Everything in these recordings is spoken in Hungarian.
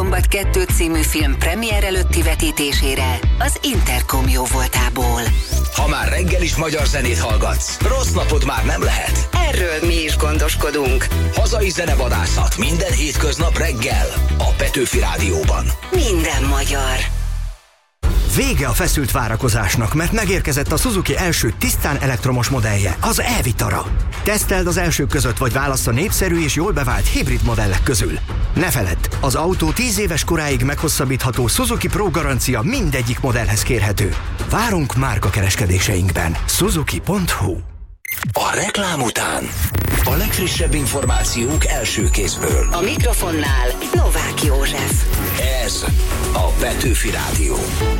Szombat 2 című film premier előtti vetítésére az Intercom jóvoltából. Ha már reggel is magyar zenét hallgatsz, rossz napod már nem lehet. Erről mi is gondoskodunk. Hazai zenevadászat minden hétköznap reggel a Petőfi Rádióban. Minden magyar. Vége a feszült várakozásnak, mert megérkezett a Suzuki első tisztán elektromos modellje, az e-Vitara. Teszteld az elsők között, vagy válasz a népszerű és jól bevált hibrid modellek közül. Ne feledd, az autó 10 éves koráig meghosszabbítható Suzuki Pro garancia mindegyik modellhez kérhető. Várunk márkakereskedéseinkben. Suzuki.hu. A reklám után a legfrissebb információk első kézből. A mikrofonnál Novák József. Ez a Petőfi Rádió.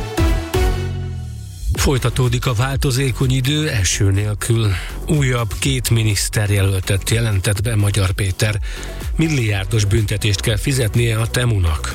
Folytatódik a változékony idő eső nélkül. Újabb 2 miniszterjelöltet jelentett be Magyar Péter. Milliárdos büntetést kell fizetnie a Temunak.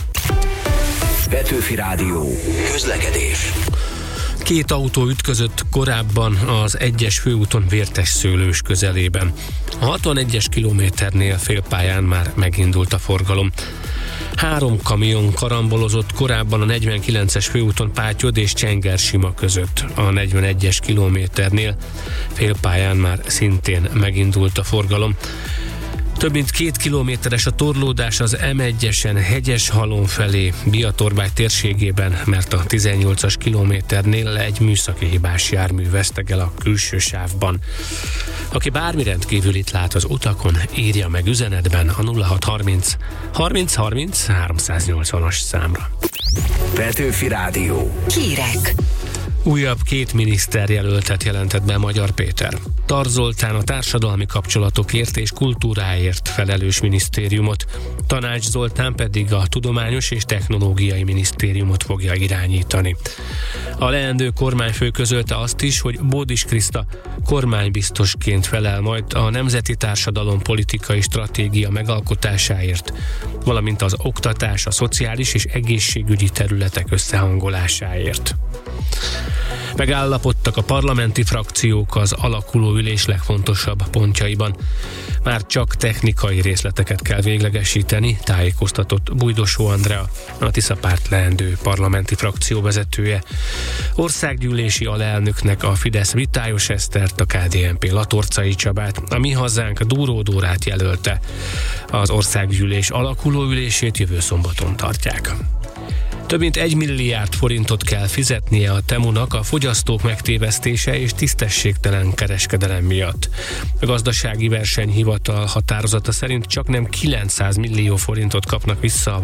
Petőfi Rádió. Közlekedés. 2 autó ütközött korábban az 1-es főúton Vértesszőlős közelében. A 61-es kilométernél félpályán már megindult a forgalom. 3 kamion karambolozott korábban a 49-es főúton Pátyod és Csengersima között. A 41-es kilométernél félpályán már szintén megindult a forgalom. Több mint 2 kilométeres a torlódás az M1-esen Hegyeshalom felé Biatorbágy térségében, mert a 18-as kilométernél egy műszaki hibás jármű vesztegel a külső sávban. Aki bármi rendkívülit lát az utakon, írja meg üzenetben a 0630 30 30 380-as számra. Petőfi Rádió. Hírek. Újabb 2 miniszterjelöltet jelentett be Magyar Péter. Tar Zoltán a társadalmi kapcsolatokért és kultúráért felelős minisztériumot, Tanács Zoltán pedig a tudományos és technológiai minisztériumot fogja irányítani. A leendő kormányfő közölte azt is, hogy Bódis Kriszta kormánybiztosként felel majd a nemzeti társadalom politikai stratégia megalkotásáért, valamint az oktatás, a szociális és egészségügyi területek összehangolásáért. Megállapodtak a parlamenti frakciók az alakuló ülés legfontosabb pontjaiban. Már csak technikai részleteket kell véglegesíteni, tájékoztatott Bújdosó Andrea, a Tisza Párt leendő parlamenti frakció vezetője. Országgyűlési alelnöknek a Fidesz Vitályos Esztert, a KDNP Latorcai Csabát, a Mi Hazánk Dúró Dórát jelölte. Az országgyűlés alakuló ülését jövő szombaton tartják. Több mint 1 milliárd forintot kell fizetnie a Temunak a fogyasztók megtévesztése és tisztességtelen kereskedelem miatt. A gazdasági versenyhivatal határozata szerint csaknem 900 millió forintot kapnak vissza a